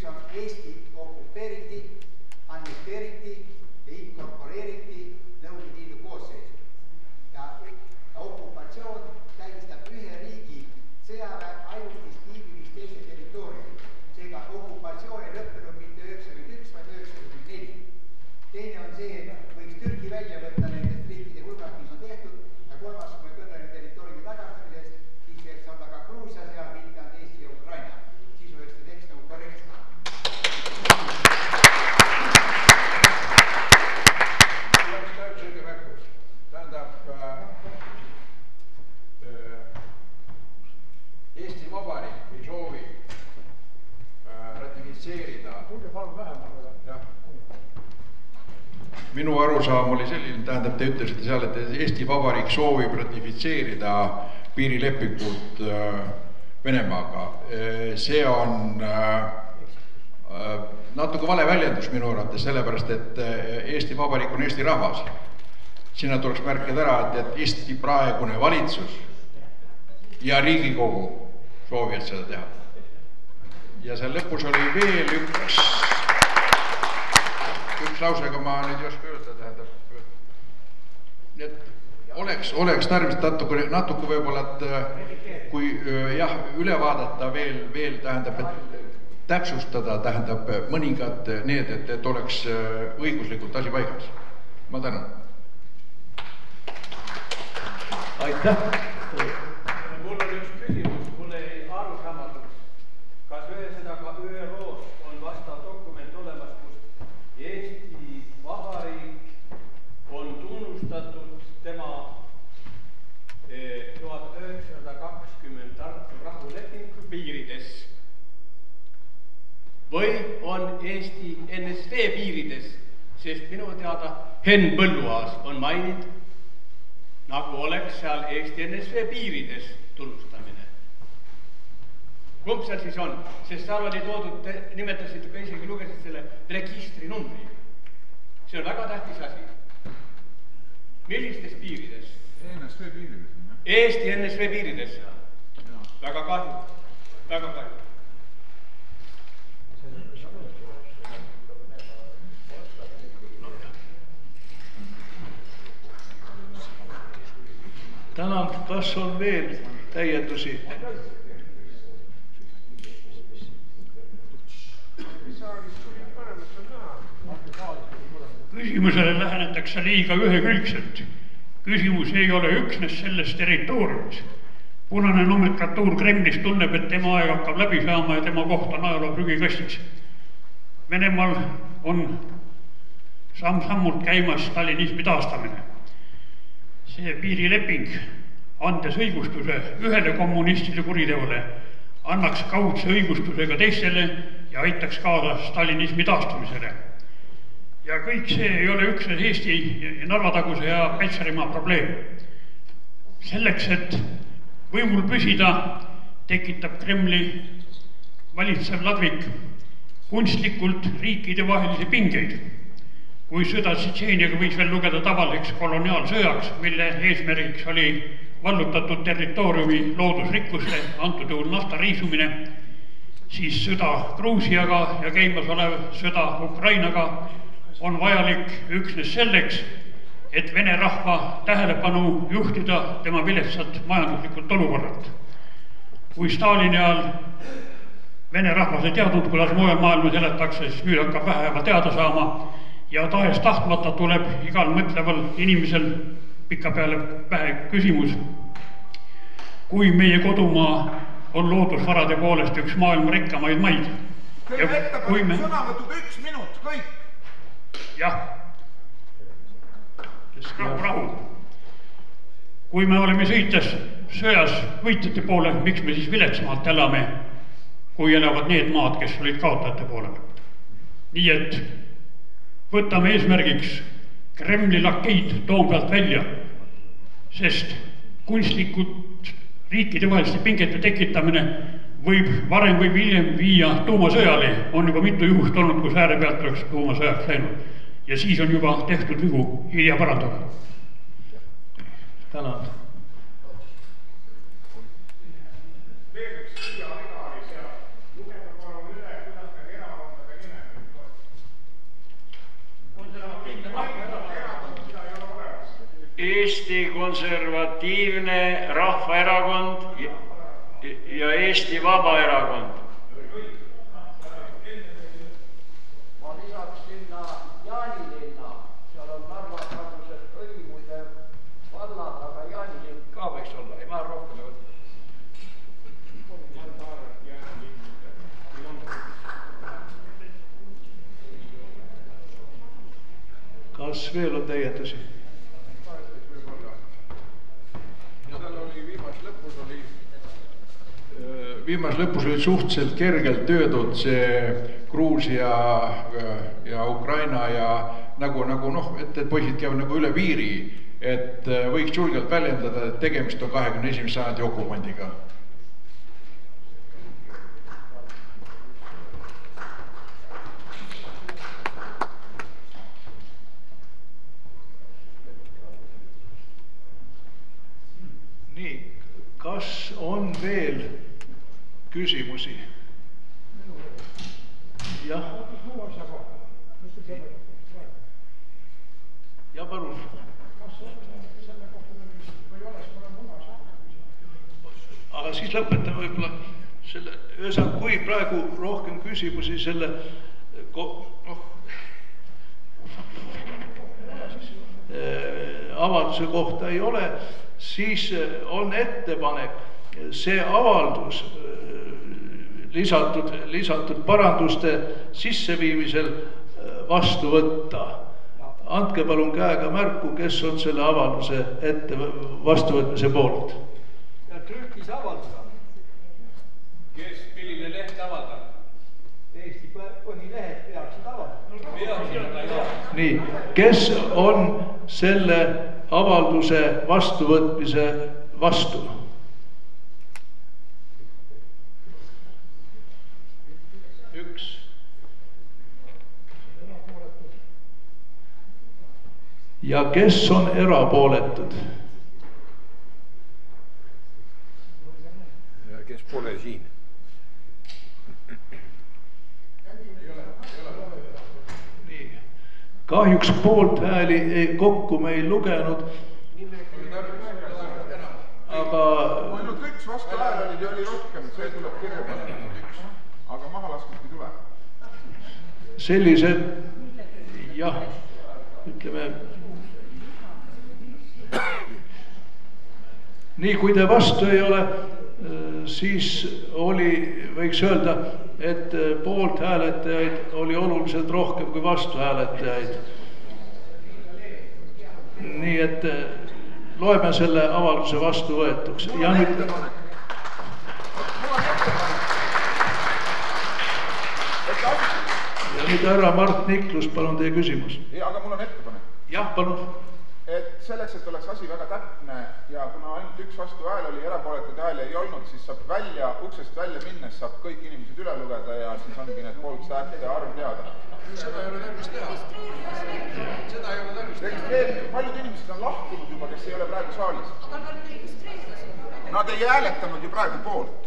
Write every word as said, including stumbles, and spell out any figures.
on Eesti okupeeriti, annekteeriti ja inkorporeeriti Nõukogude Liidu koosseisu. Ja okupatsioon tähistab ühe riigi sõjaväe ajutist viibimist teise territooriumi. Seega okupatsioon ei lõppenud mitte üheksakümmend üks, vaid üheksakümmend neli. Teine on see, et võiks Türgi välja võtta nendest riikide hulgast, mis on tehtud, ja kolmas, kui me kõneleme territooriumi tagastamisest, siis võiks olla ka Gruusia seal, mitte on Eesti ja Ukraina. Siis oleks see tekst nagu korrektne. Tähendab, Eesti Vabariik ei soovi ratifitseerida. Minu arusaam oli selline, tähendab, te ütlesite seal, et Eesti Vabariik soovib ratifitseerida piirilepingut Venemaaga. See on natuke vale väljendus minu arvates, sellepärast, et Eesti Vabariik on Eesti rahvas. Sinna tuleks märkida ära, et Eesti praegune valitsus ja Riigikogu soovivad seda teha. Ja seal lõpus oli veel üks, üks lausega ma nüüd ei oska öelda, tähendab. Nii et oleks, oleks tarvist natuke, natuke võib-olla, et kui jah, üle vaadata veel, veel tähendab, et täpsustada, tähendab mõningad need, et, et oleks õiguslikult asi paigas. Ma tänan. Aitäh. Mul on üks küsimus, mul ei arusaamatuks. Kas ühesõnaga ÜRO-s on vastav dokument olemas, kus Eesti Vabariik on tunnustatud tema tuhat üheksasada kakskümmend Tartu rahulepingu piirides või on Eesti N S V piirides, sest minu teada Henn Põlluaas on maininud, nagu oleks seal Eesti N S V piirides tunnustamine. Kumb seal siis on? Sest seal oli toodud, nimetasid ka isegi lugesid selle registri numbri. See on väga tähtis asi. Millistes piirides? N S V piirides. Eesti N S V piirides. Väga kahju. Väga kahju. Tänan, kas on veel täiendusi? Küsimusele lähenetakse liiga ühekülgselt. Küsimus ei ole üksnes selles territooriumis. Punane nomenklatuur Kremlis tunneb, et tema aeg hakkab läbi saama ja tema koht on ajaloo prügikastis. Venemaal on samm-sammult käimas stalinismi taastamine. See piirileping, andes õigustuse ühele kommunistile kuriteole, annaks kaudse õigustuse ka teistele ja aitaks kaasa stalinismi taastumisele. Ja kõik see ei ole üksnes Eesti Narvataguse ja Petserimaa probleem. Selleks, et võimul püsida, tekitab Kremli valitsev ladvik kunstlikult riikide vahelisi pingeid. Kui sõda Tšetšeeniaga võis veel lugeda tavaliseks koloniaalsõjaks, mille eesmärgiks oli vallutatud territooriumi loodusrikkuste, antud juhul nafta riisumine, siis sõda Gruusiaga ja käimas olev sõda Ukrainaga on vajalik üksnes selleks, et Vene rahva tähelepanu juhtida tema viletsat majanduslikult olukorralt. Kui Stalini ajal Vene rahvas ei teadnud, kuidas mujal maailmas elatakse, siis nüüd hakkab väheva teada saama ja tahes tahtmata tuleb igal mõtleval inimesel pika peale pähe küsimus. Kui meie kodumaa on loodusvarade poolest üks maailma rikkamaid maid. Küll ette me... sõnavõtud üks minut, kõik. Jah. Rahu, rahu. Kui me oleme sõites sõjas võitjate poole, miks me siis viletsamaalt elame, kui elavad need maad, kes olid kaotajate poolel. Nii et võtame eesmärgiks Kremli lakeid Toompealt välja, sest kunstlikult riikide vaheliste pingete tekitamine võib varem või hiljem viia tuumasõjale, on juba mitu juhust olnud, kus ääre pealt oleks tuumasõjaks läinud. Ja siis on juba tehtud vigu hilja parandada. Tänan. Veel üks siia rida oli seal. Lugeda palun üle, kuidas me Eesti Konservatiivne Rahvaerakond ja Eesti Vabaerakond. Ma lisaks sinna Jaanilinna, seal on Narva-Kadused Hõimude vallad, aga Jaanilinn ka võiks olla, ei ma rohkem võtta. Kas veel on täiendusi? Viimas lõpus oli suhteliselt kergelt töödud see Gruusia ja Ukraina ja nagu, nagu noh, et poisid käivad nagu üle piiri, et võiks julgelt väljendada, et tegemist on kahekümne esimese sajandi okupandiga. Nii, kas on veel küsimusi? Jah. Ja palun. Aga siis lõpetame võib-olla selle, ühesõnaga, kui praegu rohkem küsimusi selle noh, avalduse kohta ei ole, siis on ettepanek see avaldus lisatud, lisatud paranduste sisseviimisel vastu võtta. Andke palun käega märku, kes on selle avalduse ette vastuvõtmise poolt. Ja trükis avaldada. Kes, milline leht avaldab? Eesti põhilehed peaksid avaldada. Nii, kes on selle avalduse vastuvõtmise vastu? Üks. Ja kes on erapooletud? Ja kes pole siin? Nii. Kahjuks poolt hääli kokku me ei lugenud. Aga ainult üks vastu hääl oli, oli rohkem, see tuleb kirja panna. Aga maha laskust ei tule. Sellised, jah, ütleme, nii kui te vastu ei ole, siis oli, võiks öelda, et poolt hääletajaid oli oluliselt rohkem kui vastu hääletajaid. Nii et loeme selle avalduse vastu võetuks. Ja nüüd, ja nüüd härra Mart Niklus, palun teie küsimus. Ja, aga mul on ettepanek. Jah, palun. Et selleks, et oleks asi väga täpne ja kuna ainult üks vastu hääl oli, erapooletud hääl ei olnud, siis saab välja, uksest välja minnes saab kõik inimesed üle lugeda ja siis ongi need poolt häälte arv teada. Seda ei ole tarvis teha. Seda ei ole tarvis teha. Paljud inimesed on lahkunud juba, kes ei ole praegu saalis. Aga nad registreerisid. Nad ei hääletanud ju praegu poolt.